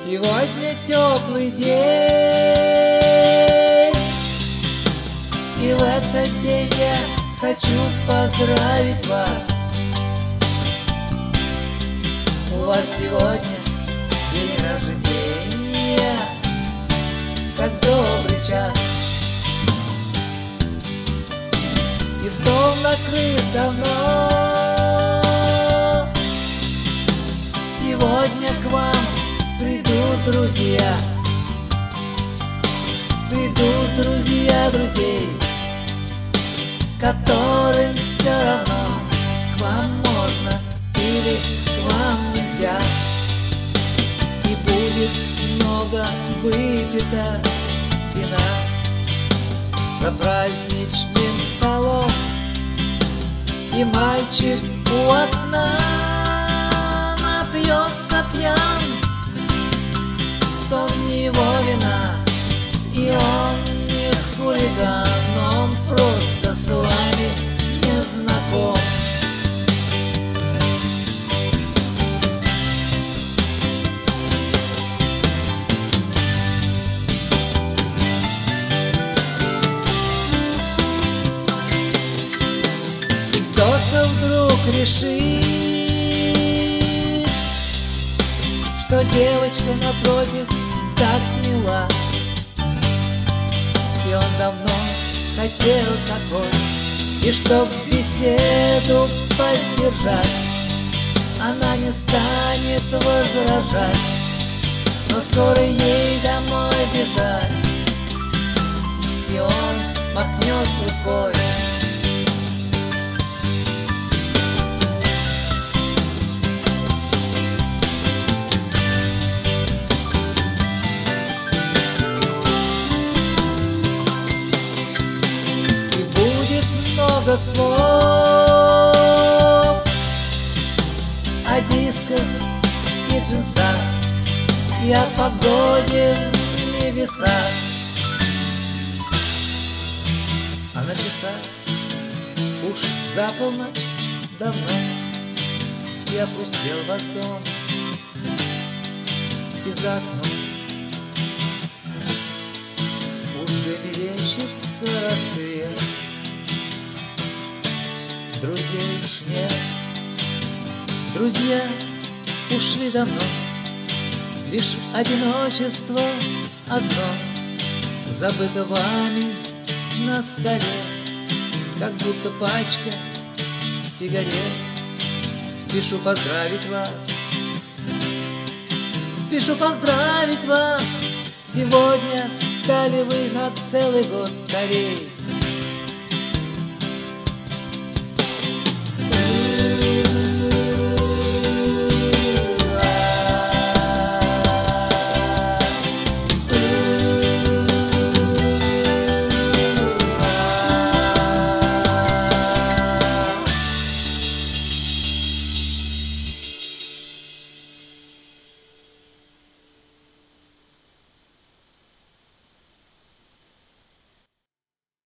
Сегодня теплый день, и в этот день я хочу поздравить вас. У вас сегодня день рождения, как добрый час, и стол накрыт давно. Сегодня к вам придут друзья, придут друзья друзей, которым все равно, к вам можно или к вам нельзя. И будет много выпито вина за праздничным столом, и мальчик у окна напьется пьян, то в него вина, и он не хулиган, он просто с вами не знаком. И кто-то вдруг решит, что девочка напротив так мила, и он давно хотел такой. И чтоб беседу поддержать, она не станет возражать, но скоро ей домой бежать, и он махнет рукой. Много слов о дисках и джинсах, и о погоде в небесах. А на часах уж за полночь давно, и опустел ваш дом, и за окном уже мерещится рассвет. Друзей уж нет, друзья ушли давно, лишь одиночество одно забыто вами на столе, как будто пачка сигарет. Спешу поздравить вас, спешу поздравить вас. Сегодня стали вы на целый год старей.